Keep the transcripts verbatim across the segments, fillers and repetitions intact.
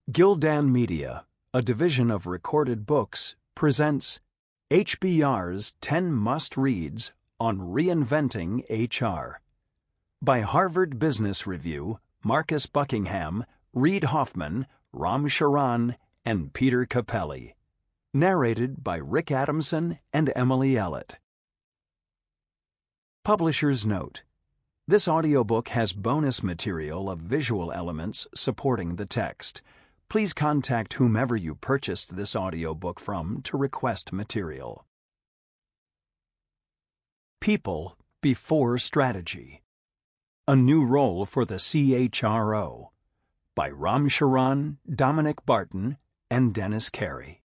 Gildan Media, a division of Recorded Books, presents H B R's ten Must-Reads on Reinventing H R by Harvard Business Review, Marcus Buckingham, Reid Hoffman, Ram Charan, and Peter Capelli. Narrated by Rick Adamson and Emily Ellett. Publisher's note: this audiobook has bonus material of visual elements supporting the text. Please contact whomever you purchased this audiobook from to request material. People Before Strategy: A New Role for the C H R O by Ram Charan, Dominic Barton, and Dennis Carey.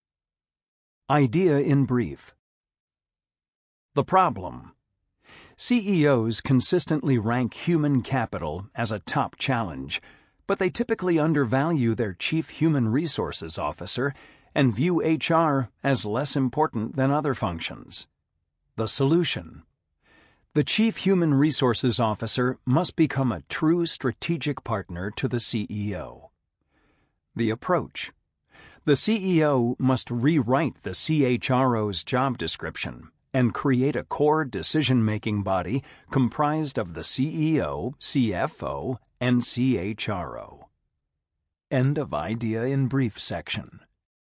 Idea in brief. The problem: C E Os consistently rank human capital as a top challenge, but they typically undervalue their Chief Human Resources Officer and view H R as less important than other functions. The solution: the Chief Human Resources Officer must become a true strategic partner to the C E O. The approach: the C E O must rewrite the C H R O's job description and create a core decision-making body comprised of the C E O, C F O, and C H R O. End of idea in brief section.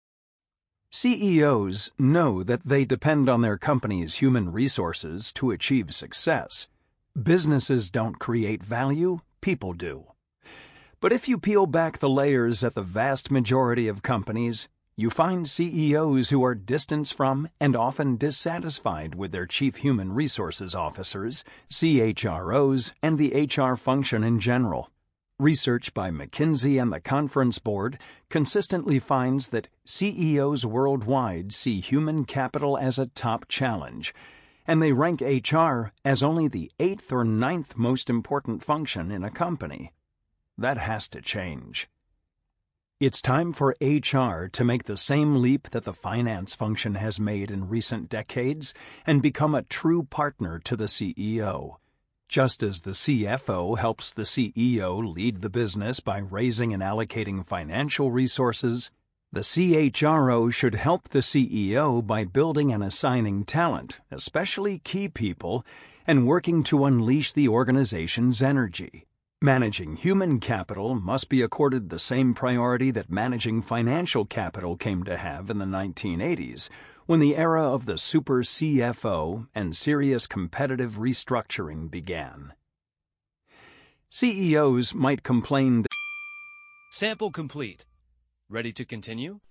C E Os know that they depend on their company's human resources to achieve success. Businesses don't create value, people do. But if you peel back the layers at the vast majority of companies, you find C E Os who are distanced from and often dissatisfied with their Chief Human Resources Officers, C H R Os, and the H R function in general. Research by McKinsey and the Conference Board consistently finds that C E Os worldwide see human capital as a top challenge, and they rank H R as only the eighth or ninth most important function in a company. That has to change. It's time for H R to make the same leap that the finance function has made in recent decades and become a true partner to the C E O. Just as the C F O helps the C E O lead the business by raising and allocating financial resources, the C H R O should help the C E O by building and assigning talent, especially key people, and working to unleash the organization's energy. Managing human capital must be accorded the same priority that managing financial capital came to have in the nineteen eighties, when the era of the super C F O and serious competitive restructuring began. C E Os might complain that Sample complete. Ready to continue?